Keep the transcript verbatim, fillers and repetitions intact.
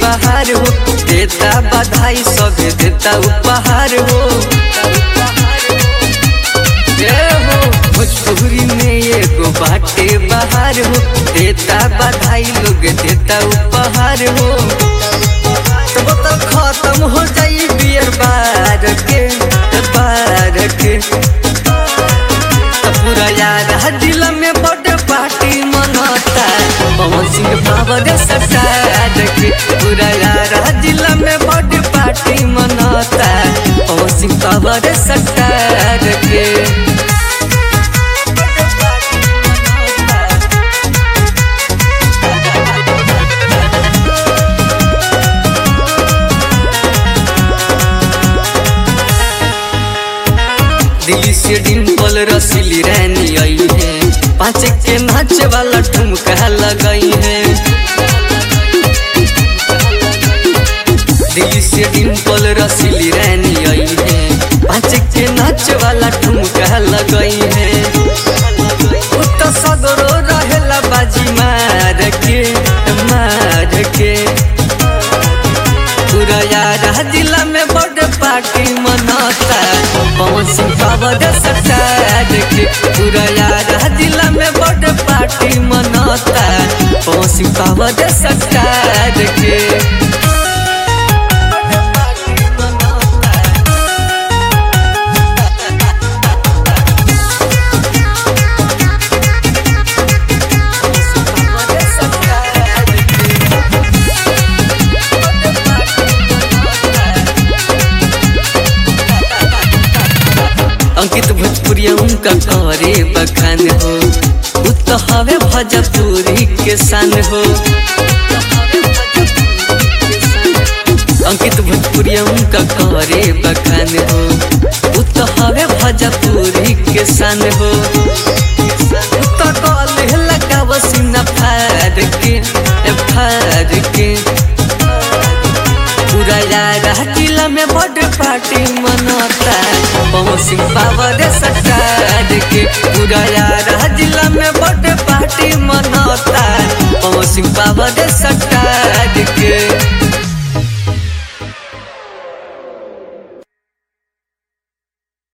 बाहर हो, देता बधाई सब देता उपहार हो। भोजपुरी में एगो बाटे बाहर हो, देता बधाई लोग देता उपहार हो। तो तो खत्म हो जाई बियर बार के बार के, पूरा यार दिल में बड़ पार्टी मनाता पवन सिंह पावर सरकार के। पूरा यार दिल में बड़ पार्टी मनाता पवन सिंह पावर सरकार के। दिल्ली से डिम्पल रसीली रानी आई है, पाँच के नाचे वाला ठुमका लगाई है। दिल्ली से डिम्पल रसीली रानी आई है, पाँच के नाचे वाला ठुमका लगाई है। तो सगरो रहेला बाजी मार के मार के, पूरा यार दिल में बड़ पार्टी मनाता पवन सिंह पावर सरकार के। पूरा यार दिल में बड़ पार्टी मनाता पवन सिंह पावर सरकार के। अंकित भोजपुरिया उनका करे बखान हो, तो हवे भोजपुरी के शान हो। अंकित भोजपुरिया उनका करे बखान हो, तो हवे भोजपुरी के शान हो। तो कॉल लगा वसीना फाड़ के फाड़ के, पूरा यार दिल में बड़ पार्टी मनाता पवन सिंह पावर सरकार के। पूरा यार दिल में बड़ पार्टी मनाता पवन सिंह पावर सरकार के।